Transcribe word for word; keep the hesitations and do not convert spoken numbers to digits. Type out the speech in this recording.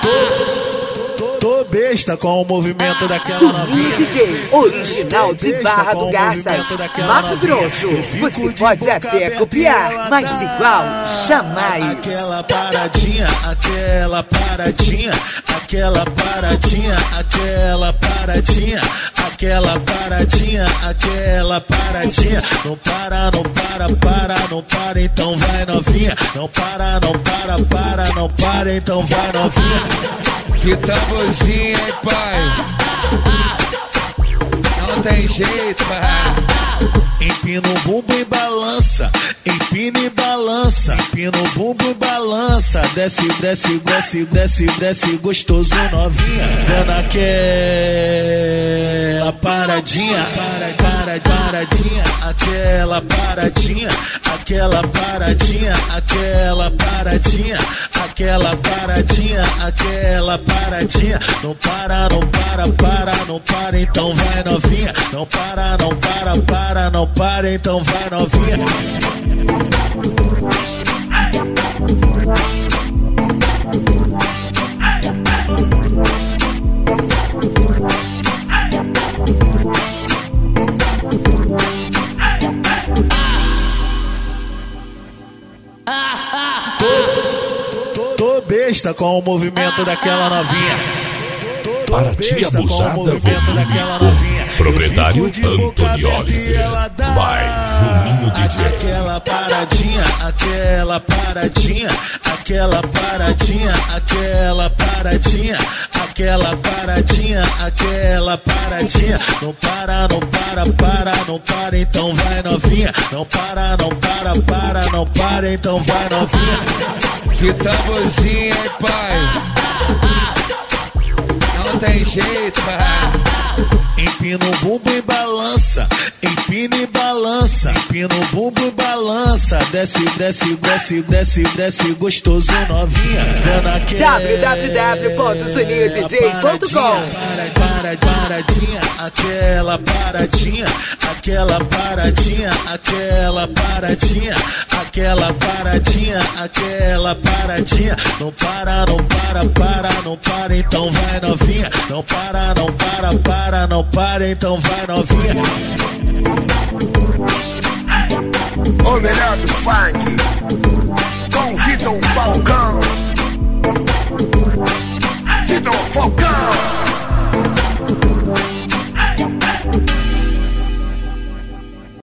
Tô besta com o movimento daquela novinha. D J, original de Barra do Garças, Mato Grosso. Você pode até copiar, mas igual, jamais. Aquela paradinha, aquela paradinha, aquela paradinha, aquela paradinha, aquela paradinha, aquela paradinha. Não para, não para, para, não para, então vai novinha. Não para, não para, para, não para, então vai novinha. Que tamborzinho, hein, pai? Não tem jeito, pai. Empina o bumbum e balança, empina e balança, empina o bumbum e balança. Desce, desce, desce, desce, desce, gostoso novinha. Dando aquela paradinha, para, para, paradinha, aquela paradinha, aquela paradinha, aquela paradinha, aquela paradinha, aquela paradinha. Não para, não para, para, não para, então vai novinha. Não para, não para, para, não para, então vai novinha. Tô, tô besta com o movimento daquela novinha. Para ti abusada, volume um. Proprietário Antônio Oliveira. Vai, Juninho D J. Aquela paradinha, aquela paradinha, aquela paradinha, aquela paradinha, aquela paradinha, aquela paradinha. Não para, não para, para, não para, então vai novinha. Não para, não para, para, não para, então vai novinha. Que tamborzinho, hein, pai? Não tem jeito, pai. Empina o bumbum e balança, empina e balança, empina o bumbum e balança. Desce, desce, desce, desce, desce, gostoso novinha. w w w ponto juninho d j ponto com. Para, paradinha, aquela paradinha, aquela paradinha, aquela paradinha, aquela paradinha, aquela paradinha. Não para, não para, para, não para, então vai novinha. Não para, não para, para, não para, então vai novinha. O melhor do funk, com Vitor Falcão. Vitor Falcão.